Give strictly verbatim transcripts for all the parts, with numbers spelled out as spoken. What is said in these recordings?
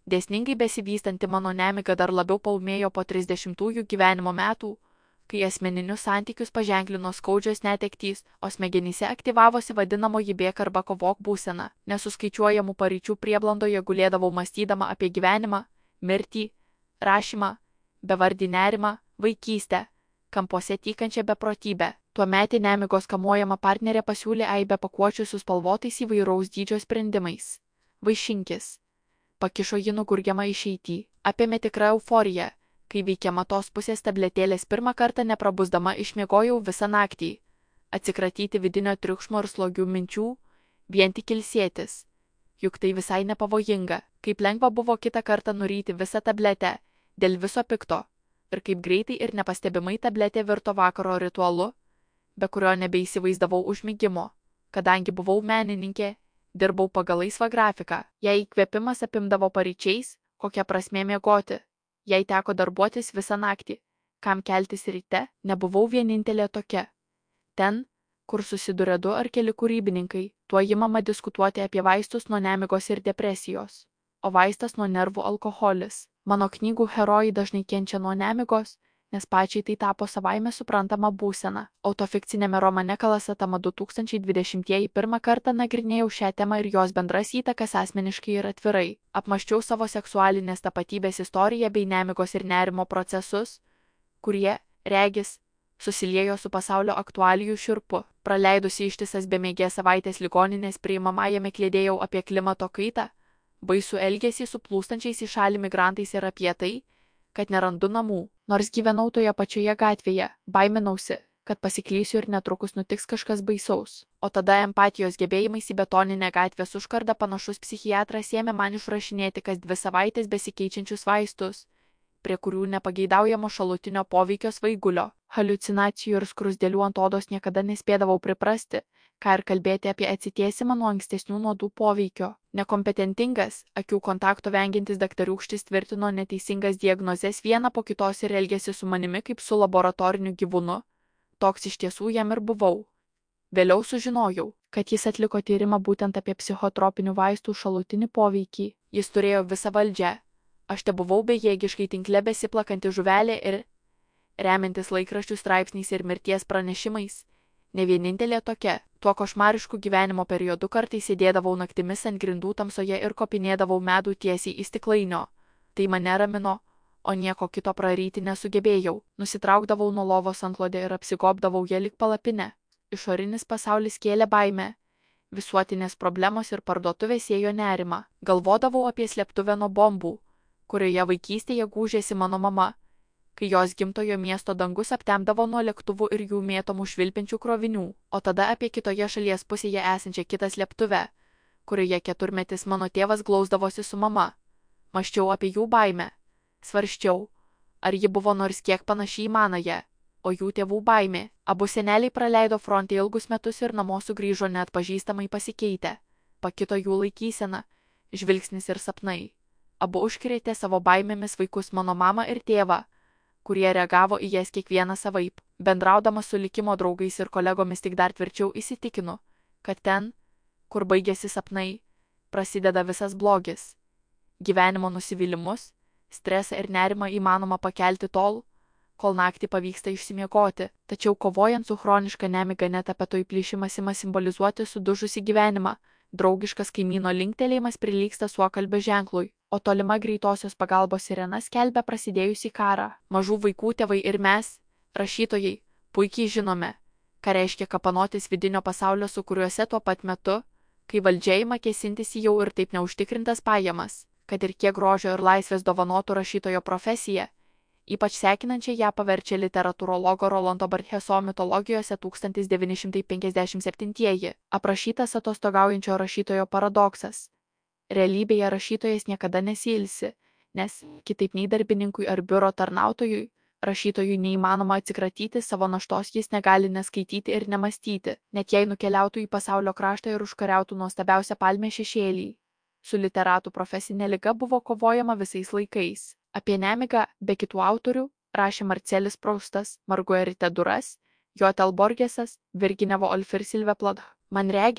Dėsningai besivystanti mano nemiga dar labiau paūmėjo po trisdešimtųjų gyvenimo metų, kai asmeninius santykius paženklino skaudžios netektys, o smegenyse aktyvavosi vadinamoji bėk arba kovok būsena. Nesuskaičiuojamų paryčių prieblandoje gulėdavau mąstydama apie gyvenimą, mirtį, rašymą, bevardį nerimą, vaikystę, kampuose tykančią beprotybę. Tuometė nemigos kamuojama partnerė pasiūlė aibę pakuočių su spalvotais įvairaus dydžio sprendimais. Vaišinkis. Pakišo ji nugurgiamą išeitį. Apėmė tikrą euforiją, kai veikiama tos pusės tabletėlės pirmą kartą neprabusdama išmiegojau visą naktį. Atsikratyti vidinio triukšmo ir slogių minčių, vien tik ilsėtis. Juk tai visai nepavojinga, kaip lengva buvo kitą kartą nuryti visą tabletę, dėl viso pikto, ir kaip greitai ir nepastebimai tabletė virto vakaro ritualu, be kurio nebeįsivaizdavau užmigimo, kadangi buvau menininkė, dirbau pagal laisvą grafiką. Jei įkvėpimas apimdavo paryčiais, kokia prasmė miegoti, jei teko darbuotis visą naktį, kam keltis ryte, nebuvau vienintelė tokia. Ten, kur susiduria du ar keli kūrybininkai, tuo imama diskutuoti apie vaistus nuo nemigos ir depresijos, o vaistas nuo nervų alkoholis. Mano knygų herojai dažnai kenčia nuo nemigos, nes pačiai tai tapo savaime suprantama būsena. Autofikcinėme romane Kalasatama du tūkstančiai dvidešimtieji pirmą kartą nagrinėjau šią temą ir jos bendras įtakas asmeniškai ir atvirai. Apmaščiau savo seksualinės tapatybės istoriją bei nemigos ir nerimo procesus, kurie, regis, susiliejo su pasaulio aktualijų šiurpu. Praleidusi ištisas bemiegės savaitės ligoninės priimamajame kliedėjau apie klimato kaitą, baisų elgesį su plūstančiais į šalį migrantais ir apie tai, kad nerandu namų. Nors gyvenau toje pačioje gatvėje, baiminausi, kad pasiklysiu ir netrukus nutiks kažkas baisaus. O tada empatijos gebėjimais į betoninę gatvės užkardą panašus psichiatras ėmė man išrašinėti kas dvi savaitės besikeičiančius vaistus, prie kurių nepageidaujamo šalutinio poveikio svaigulio, haliucinacijų ir skruzdėlių ant odos niekada nespėdavau priprasti, ką ir kalbėti apie atsitiesimą nuo ankstesnių nuodų poveikio. Nekompetentingas, akių kontakto vengiantis daktariūkštis tvirtino neteisingas diagnozes vieną po kitos ir elgėsi su manimi kaip su laboratoriniu gyvūnu. Toks iš tiesų jam ir buvau. Vėliau sužinojau, kad jis atliko tyrimą būtent apie psichotropinių vaistų šalutinį poveikį. Jis turėjo visą valdžią. Aš te buvau bejėgiškai tinkle besiplakanti žuvelė ir, remiantis laikraščių straipsniais ir mirties pranešimais, ne vienintelė tokia. Tuo košmarišku gyvenimo periodu kartais sėdėdavau naktimis ant grindų tamsoje ir kopinėdavau medų tiesiai į stiklainio. Tai mane ramino, o nieko kito praryti nesugebėjau. Nusitraukdavau nuo lovos antklodę ir apsigobdavau ją lyg palapinę. Išorinis pasaulis kėlė baimę. Visuotinės problemos ir parduotuvės ėjo nerimą. Galvodavau apie slėptuvę nuo bombų, kurioje vaikystėje gūžėsi mano mama, kai jos gimtojo miesto dangus aptemdavo nuo lėktuvų ir jų mėtomų švilpiančių krovinių, o tada apie kitoje šalies pusėje esančią kitą slėptuvę, kurioje keturmetis mano tėvas glausdavosi su mama. Mąsčiau apie jų baimę. Svarsčiau, ar ji buvo nors kiek panaši į manąją, o jų tėvų baimė. Abu seneliai praleido fronte ilgus metus ir namo sugrįžo neatpažįstamai pasikeitę. Pakito jų laikysena, žvilgsnis ir sapnai. Abu užkrėtė savo baimėmis vaikus mano mamą ir tėvą, kurie reagavo į jas kiekvieną savaip. Bendraudama su likimo draugais ir kolegomis tik dar tvirčiau įsitikinu, kad ten, kur baigėsi sapnai, prasideda visas blogis. Gyvenimo nusivylimus, stresą ir nerimą įmanoma pakelti tol, kol naktį pavyksta išsimiegoti, tačiau kovojant su chroniška nemiga net apeto įplyšimas ima simbolizuoti sudužusi gyvenimą. Draugiškas kaimyno linktelėjimas prilygsta suokalbio ženklui, o tolima greitosios pagalbos sirena skelbia prasidėjusį karą. Mažų vaikų tėvai ir mes, rašytojai, puikiai žinome, ką reiškia kapanotis vidinio pasaulio sukūriuose tuo pat metu, kai valdžia ima kėsintis į jau ir taip neužtikrintas pajamas, kad ir kiek grožio ir laisvės dovanotų rašytojo profesija, ypač sekinančiai ją paverčia literatūrologo Rolando Bartheso mitologijose tūkstantis devyni šimtai penkiasdešimt septintieji aprašytas atostogaujančio rašytojo paradoksas. Realybėje rašytojas niekada nesiilsi, nes, kitaip nei darbininkui ar biuro tarnautojui, rašytojui neįmanoma atsikratyti savo naštos, jis negali neskaityti ir nemastyti, net jei nukeliautų į pasaulio kraštą ir užkariautų nuostabiausią palmę šešėlį. Su literatų profesinė liga buvo kovojama visais laikais. Apie nemigą, be kitų autorių, rašė Marcelis Proustas, Marguerite Duras, Jotel Borgesas, Virginia Woolf ir Sylvia Plath. Man regis,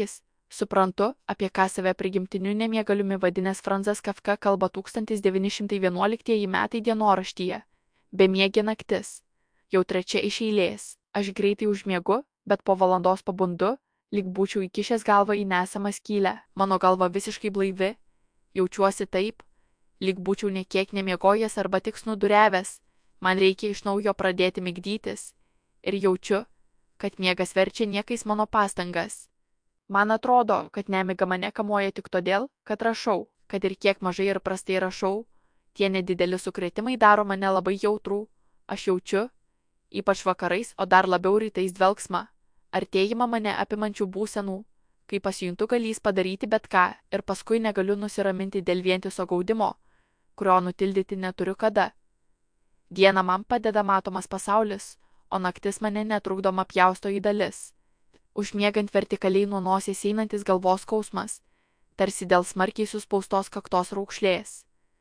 Suprantu, apie ką save prigimtiniu nemiegaliumi vadinęs Franzas Kafka kalba tūkstantis devyni šimtai vienuoliktieji metai dienoraštyje. Bemiegė naktis. Jau trečia iš eilės. Aš greitai užmiegu, bet po valandos pabundu, lyg būčiau įkišęs galvą į nesamą skylę. Mano galva visiškai blaivi. Jaučiuosi taip, lyg būčiau niekiek nemiegojęs arba tik snuduriavęs. Man reikia iš naujo pradėti migdytis. Ir jaučiu, kad miegas verčia niekais mano pastangas. Man atrodo, kad nemiga mane kamuoja tik todėl, kad rašau, kad ir kiek mažai ir prastai rašau, tie nedideli sukrėtimai daro mane labai jautrų. Aš jaučiu, ypač vakarais, o dar labiau rytais dvelgsmą, artėjimą mane apimančių būsenų, kai pasijuntu galys padaryti bet ką ir paskui negaliu nusiraminti dėl vientiso gaudimo, kurio nutildyti neturiu kada. Diena man padeda matomas pasaulis, o naktis mane netrukdoma pjausto į dalis. Užmiegant vertikaliai nuo nosies einantis galvos skausmas, tarsi dėl smarkiai suspaustos kaktos raukšlės.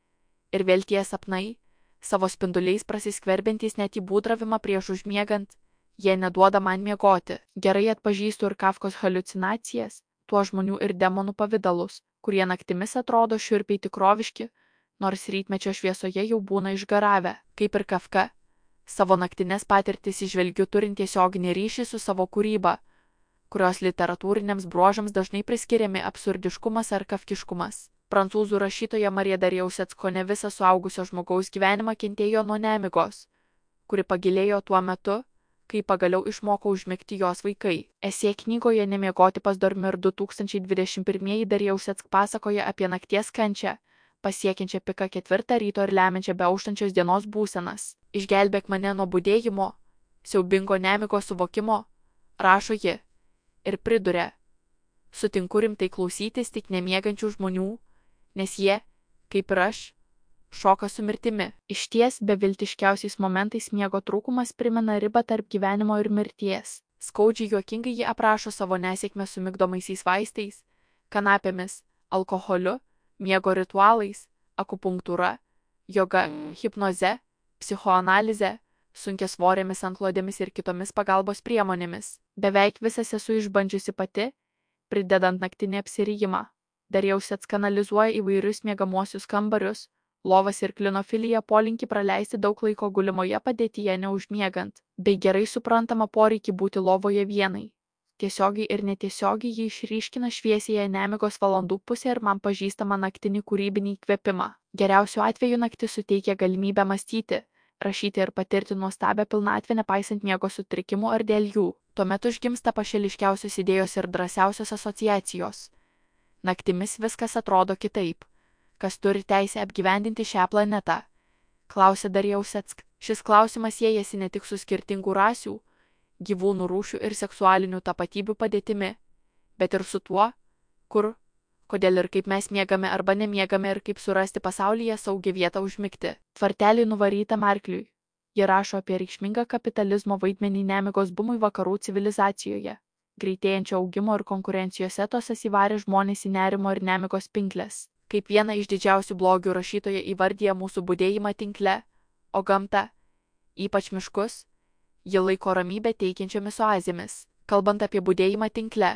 Ir vėl tie sapnai, savo spinduliais prasiskverbiantys net į būdravimą prieš užmiegant, jie neduoda man miegoti. Gerai atpažįstu ir Kafkos haliucinacijas, tuo žmonių ir demonų pavidalus, kurie naktimis atrodo šiurpiai tikroviški, nors rytmečio šviesoje jau būna išgaravę. Kaip ir Kafka, savo naktinės patirtis įžvelgiu turint tiesioginį ryšį su savo kūryba, kurios literatūriniams bruožams dažnai priskiriami absurdiškumas ar kafkiškumas. Prancūzų rašytoja Marija Darjausets kone visą suaugusio žmogaus gyvenimą kentėjo nuo nemigos, kuri pagilėjo tuo metu, kai pagaliau išmoko užmigti jos vaikai. Esė knygoje Nemiegoti pas Dormir du tūkstančiai dvidešimt pirmieji Darjausets pasakoja apie nakties kančią, pasiekiančią piką ketvirtą ryto ir lemiančią beauštančios dienos būsenas. Išgelbėk mane nuo budėjimo, siaubingo nemigos suvokimo, rašo ji. Ir priduria, sutinku rimtai klausytis tik nemiegančių žmonių, nes jie, kaip ir aš, šoka su mirtimi. Išties beviltiškiausiais momentais miego trūkumas primena ribą tarp gyvenimo ir mirties. Skaudžiai juokingai ji aprašo savo nesėkmę su migdomaisiais vaistais, kanapėmis, alkoholiu, miego ritualais, akupunktūra, joga, hipnoze, psichoanalize, sunkiasvorėmis antklodėmis ir kitomis pagalbos priemonėmis. Beveik visas esu išbandžiusi pati, pridedant naktinį apsirijimą. Darjausets kanalizuoja įvairius miegamuosius kambarius, lovas ir klinofiliją polinkį praleisti daug laiko gulimoje padėtyje neužmiegant, bei gerai suprantama poreikį būti lovoje vienai. Tiesiogiai ir netiesiogiai jį išryškina šviesėje nemigos valandų pusė ir man pažįstama naktinį kūrybinį įkvėpimą. Geriausiu atveju naktis suteikia galimybę mąstyti, rašyti ir patirti nuostabią pilnatvę nepaisant miego sutrikimų ar dėl jų. Tuomet užgimsta pašališkiausios idėjos ir drąsiausios asociacijos. Naktimis viskas atrodo kitaip. Kas turi teisę apgyvendinti šią planetą? Klausė Darjausets. Šis klausimas siejasi ne tik su skirtingų rasių, gyvūnų rūšių ir seksualinių tapatybių padėtimi, bet ir su tuo, kur, kodėl ir kaip mes miegame arba nemiegame ir kaip surasti pasaulyje saugią vietą užmigti. Tvartelį nuvarytam arkliui. Ji rašo apie reikšmingą kapitalizmo vaidmenį nemigos bumui vakarų civilizacijoje. Greitėjančio augimo ir konkurencijos etosas įvarė žmonės į nerimo ir nemigos pinkles. Kaip vieną iš didžiausių blogių rašytoja įvardyja mūsų budėjimą tinkle, o gamtą, ypač miškus, ji laiko ramybę teikiančiomis oazėmis. Kalbant apie budėjimą tinkle,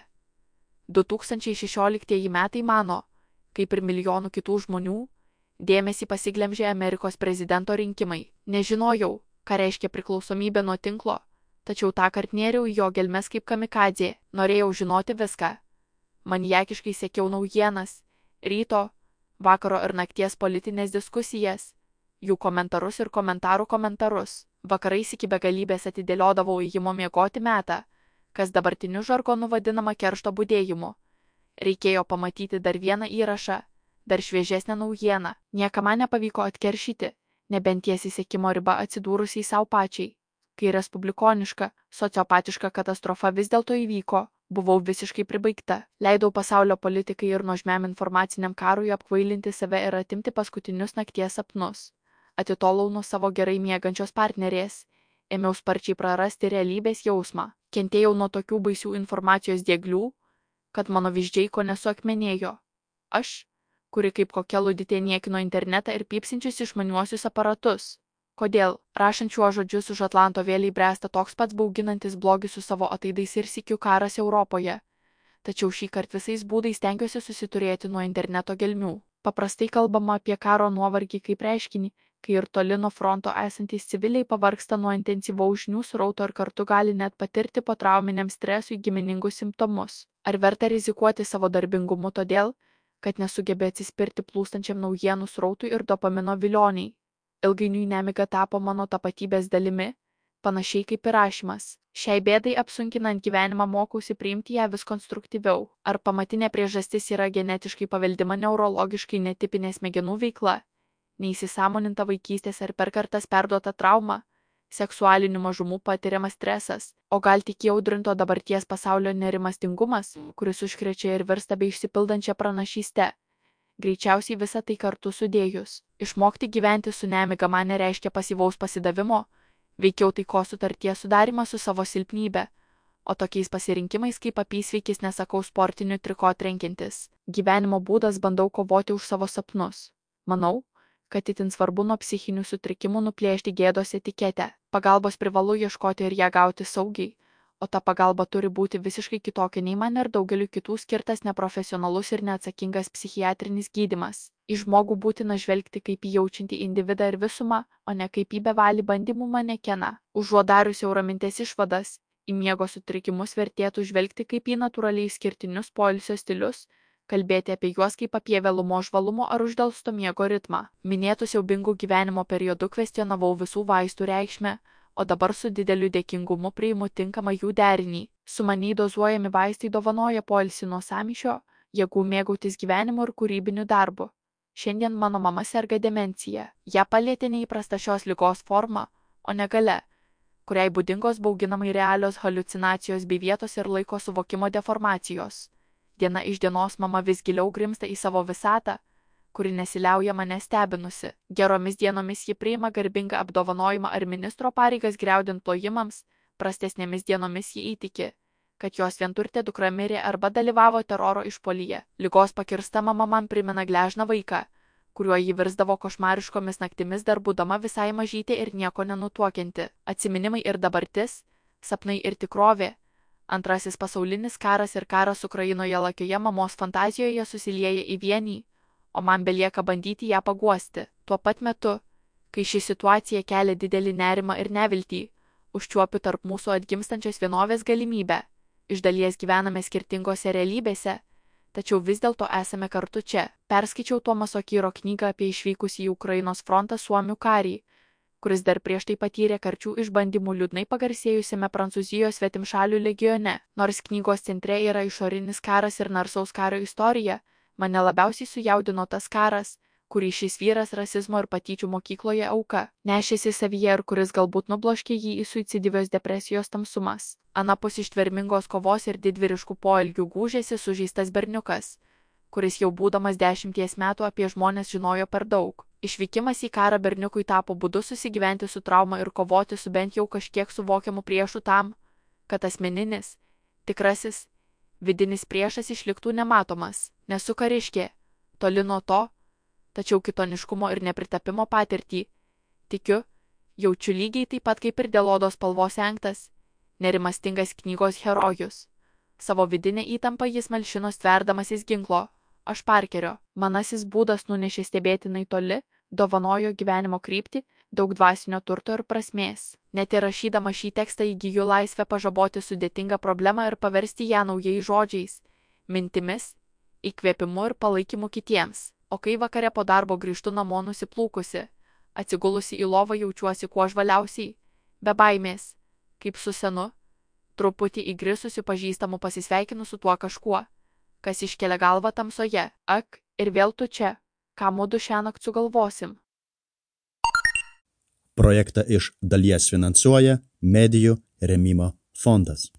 du tūkstančiai šešioliktieji metai mano, kaip ir milijonų kitų žmonių, dėmesį pasiglemžė Amerikos prezidento rinkimai. Nežinojau, ką reiškia priklausomybė nuo tinklo, tačiau tąkart nėriau į jo gelmes kaip kamikadzė, norėjau žinoti viską. Maniakiškai sekiau naujienas, ryto, vakaro ir nakties politinės diskusijas, jų komentarus ir komentarų komentarus. Vakarais iki begalybės atidėliodavau įėjimo miegoti metą, kas dabartiniu žargonu vadinama keršto budėjimu. Reikėjo pamatyti dar vieną įrašą, dar šviežesnę naujieną. Niekam man nepavyko atkeršyti, nebent tiesiai sekimo riba atsidūrusiai savo pačiai. Kai respublikoniška, sociopatiška katastrofa vis dėlto įvyko, buvau visiškai pribaigta. Leidau pasaulio politikai ir nuožmiam informaciniam karui apkvailinti save ir atimti paskutinius nakties sapnus. Atitolau nuo savo gerai miegančios partnerės, ėmiau sparčiai prarasti realybės jausmą. Kentėjau nuo tokių baisių informacijos dieglių, kad mano vyzdžiai ko nesuakmenėjo. Aš, kuri kaip kokia luditė niekino internetą ir pypsinčius išmaniuosius aparatus. Kodėl, rašant šiuos žodžius už Atlanto vėliai bręsta toks pats bauginantis blogis su savo ataidais ir sykiu karas Europoje. tačiau šį kartą visais būdais stengiuosi susiturėti nuo interneto gelmių. Paprastai kalbama apie karo nuovargį kaip reiškinį, kai ir toli nuo fronto esantys civiliai pavargsta nuo intensyvaus žinių srauto ir kartu gali net patirti potrauminiam stresui giminingus simptomus. Ar verta rizikuoti savo darbingumu todėl, kad nesugebė atsispirti plūstančiam naujienų srautui ir dopamino vilioniai? Ilgainiui nemiga tapo mano tapatybės dalimi, panašiai kaip ir rašymas. Šiai bėdai apsunkinant gyvenimą mokausi priimti ją vis konstruktyviau. Ar pamatinė priežastis yra genetiškai paveldima neurologiškai netipinė smegenų veikla, neįsisąmoninta vaikystės ar per kartas perduota trauma, seksualinių mažumų patiriamas stresas, o gal tik įaudrinto dabarties pasaulio nerimastingumas, kuris užkrečia ir virsta bei išsipildančią pranašystę? Greičiausiai visą tai kartu sudėjus. Išmokti gyventi su nemiga man nereiškia pasyvaus pasidavimo, veikiau taikos sutarties sudarimą su savo silpnybe, o tokiais pasirinkimais kaip apysveikis nesakau sportiniu triko trenkiantis. Gyvenimo būdas bandau kovoti už savo sapnus. Manau, kad itin svarbu nuo psichinių sutrikimų nuplėšti gėdos etiketę. Pagalbos privalu ieškoti ir ją gauti saugiai, o ta pagalba turi būti visiškai kitokia nei man ir daugeliu kitų skirtas neprofesionalus ir neatsakingas psichiatrinis gydymas. Į žmogų būtina žvelgti kaip į jaučiantį individą ir visumą, o ne kaip į bevalį bandymų manekeną. Užuot darius euramintės išvadas, į miego sutrikimus vertėtų žvelgti kaip į natūraliai skirtinius poilsio stilius, kalbėti apie juos kaip apie vėlumo žvalumo ar uždelsto miego ritmą. Minėtų siaubingų gyvenimo periodų kvestionavau visų vaistų reikšmę, o dabar su dideliu dėkingumu priimu tinkamą jų derinį. Sumaniai dozuojami vaistai dovanoja poilsį nuo sąmyšio, jėgų mėgautis gyvenimu ir kūrybiniu darbu. Šiandien mano mama serga demencija. Ją palietė neįprasta šios ligos forma, o negalia, kuriai būdingos bauginamai realios haliucinacijos bei vietos ir laiko suvokimo deformacijos. Diena iš dienos mama vis giliau grimsta į savo visatą, kuri nesiliauja mane stebinusi. Geromis dienomis ji priima garbingą apdovanojimą ar ministro pareigas griaudint plojimams, prastesnėmis dienomis ji įtiki, kad jos vienturtė dukra mirė arba dalyvavo teroro išpuolyje. Ligos pakirsta mama man primena gležną vaiką, kuriuo ji virsdavo košmariškomis naktimis dar būdama visai mažytė ir nieko nenutuokianti. Atsiminimai ir dabartis, sapnai ir tikrovė, antrasis pasaulinis karas ir karas Ukrainoje lakioje mamos fantazijoje susilieja į vienį, o man belieka bandyti ją paguosti. Tuo pat metu, kai ši situacija kelia didelį nerimą ir neviltį, užčiuopiu tarp mūsų atgimstančios vienovės galimybę. Iš dalies gyvename skirtingose realybėse, tačiau vis dėlto esame kartu čia. Perskaičiau Tomaso Kyro knygą apie išvykusį į Ukrainos frontą suomių karį, kuris dar prieš tai patyrė karčių išbandymų liūdnai pagarsėjusiame Prancūzijos svetimšalių legione. Nors knygos centre yra išorinis karas ir narsaus kario istorija, mane labiausiai sujaudino tas karas, kurį šis vyras rasizmo ir patyčių mokykloje auka nešėsi savyje ir kuris galbūt nubloškė jį į suicidyvios depresijos tamsumas. Anapus ištvermingos kovos ir didvyriškų poelgių gūžėsi sužeistas berniukas, kuris jau būdamas dešimties metų apie žmonės žinojo per daug. Išvykimas į karą berniukui tapo būdu susigyventi su trauma ir kovoti su bent jau kažkiek suvokiamu priešu tam, kad asmeninis, tikrasis, vidinis priešas išliktų nematomas. Nesu kariškė, toli nuo to, tačiau kitoniškumo ir nepritapimo patirtį, tikiu, jaučiu lygiai taip pat kaip ir dėl odos spalvos engtas, nerimastingas knygos herojus. Savo vidinę įtampą jis malšino stverdamasis ginklo, aš Parkerio. Manasis būdas nunešė stebėtinai toli, dovanojo gyvenimo kryptį, daug dvasinio turto ir prasmės. Net ir rašydama šį tekstą įgyju laisvę pažaboti sudėtingą problemą ir paversti ją naujais žodžiais, mintimis, įkvėpimu ir palaikymu kitiems. O kai vakare po darbo grįžtu namo nusiplūkusi, atsigulusi į lovą jaučiuosi kuo žvaliausiai, be baimės, kaip su senu, truputį įgrisusiu pažįstamu pasisveikinu su tuo kažkuo, kas iškelia galvą tamsoje. Ak, ir vėl tu čia, ką mudu šiąnakt sugalvosim. Projektą iš dalies finansuoja Medijų rėmimo fondas.